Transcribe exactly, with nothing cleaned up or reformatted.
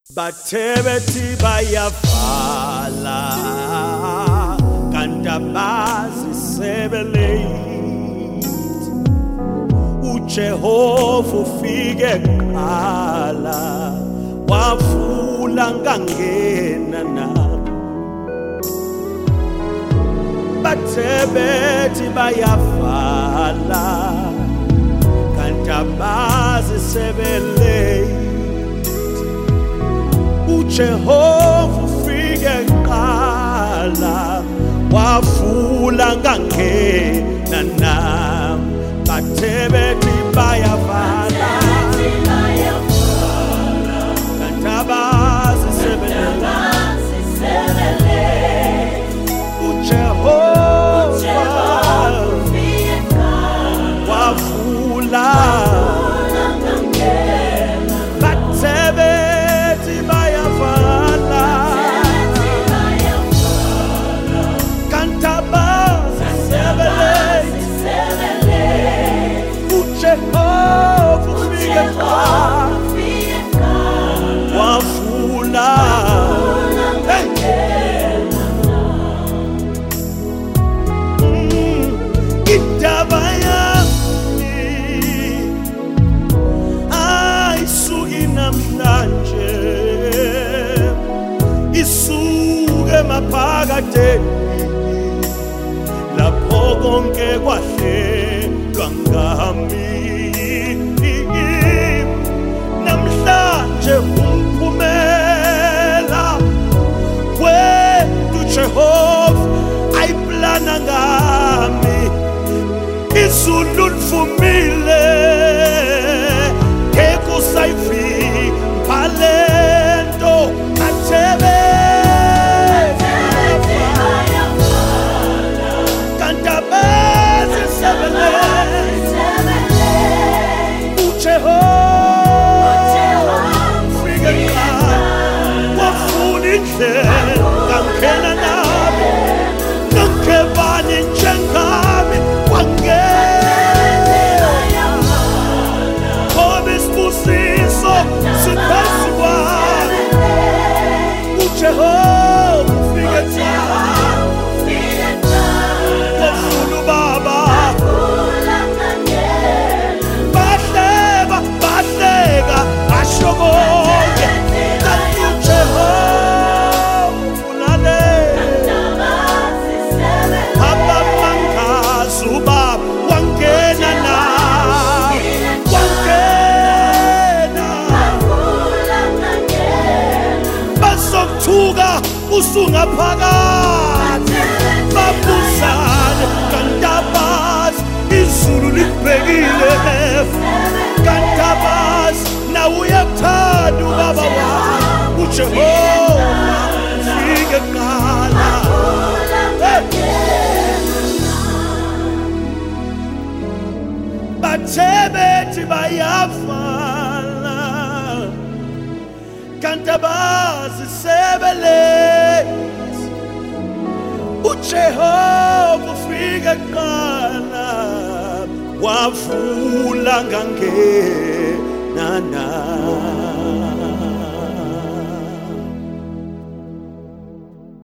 Bathebethi bayavala kanti abazisebeleli uJehova ufike kuqala wavula ngangena nabo. Bathebethi bayavala kanti abazisebeleli uJehova ufike kuqala wavula ngangena nami. Bathebethi bayavala kanti abazisebeleli uJehova wavula. Bathebethi bayavala kanti abazisebeleli uJehova ufike kuqala wavula. Indaba yami ayisuki namhlanje, isuke maphakadeni lapho konke kwahlelwa ngami. Namhlanje umphumela wethu Jehova ayiplana ngami. Izulu livumile ngeke usayivimba lento. Bathebethi kanti abazisebeleli uJehova ufike kuqala wavula indlela ngangena nami. Ngeke bani njengami wangena ngoba isibusiso siphezu kwami. uJehova ufike kuqala wavula ubaba. Bahleba bahleka basho konke kanti uJehova ufuna abamangazi ubaba wangena nami. Wangena bazokuthuka usungaphakathi babuzane kanti abazi izulu libhekile kanti abazi nawe uyakuthanda ubaba wami uJehova ufike kuqala. Bathebethi bayavala kanti abazisebeleli uJehova ufike kuqala wavula ngangena nami.